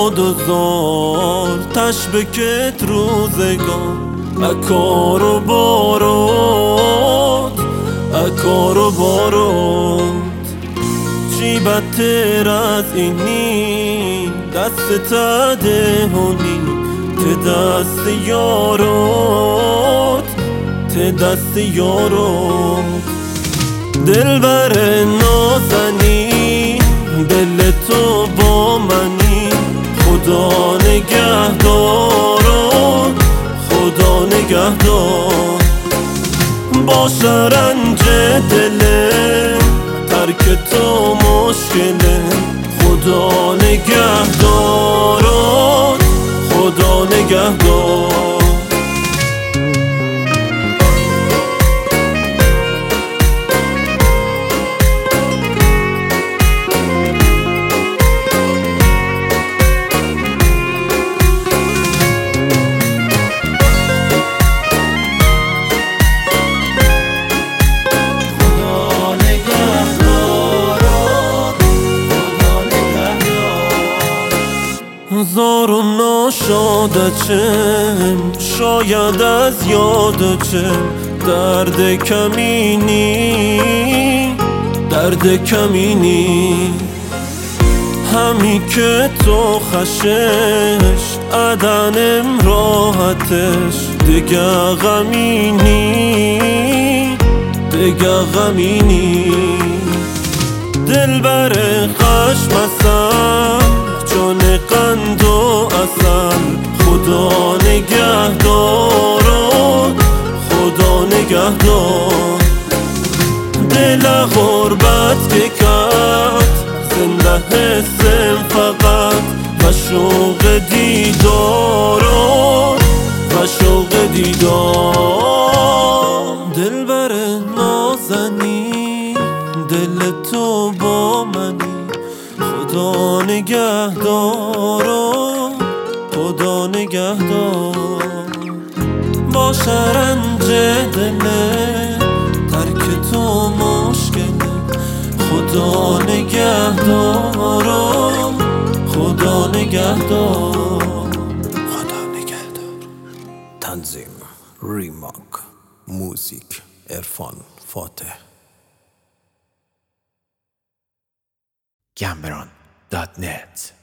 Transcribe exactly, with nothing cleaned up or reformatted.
باد و زار تشبکت روزگار اکار و بارود اکار و بارود چی بدتر از اینی دست تدهونی ته دست یارود ته دست یارود دلبر نازنی دل تو با منی خدا نگهدار خدا نگهدار با شرنج دل ترک تو مشکله خدا نگهدار خدا نگهدار زار و ناشادچم شاید از یادچم درد کمینی درد کمینی همی که تو خشش عدنم راحتش دگه غمینی دگه غمینی دل بر خشم اصل جان قند و اصل خدا نگهدار خدا نگهدار دل غربت که کرد زنده حسم فقط و شوق دیدار و شوق دیدار دل بر نازنی دل تو با منی خدا نگهدار خدا نگهدار با شرنج دل ترک تو مشکله خدا نگهدار خدا نگهدار خدا نگهدار. تنظیم ریماک موزیک عرفان فاتح گمبران دات نت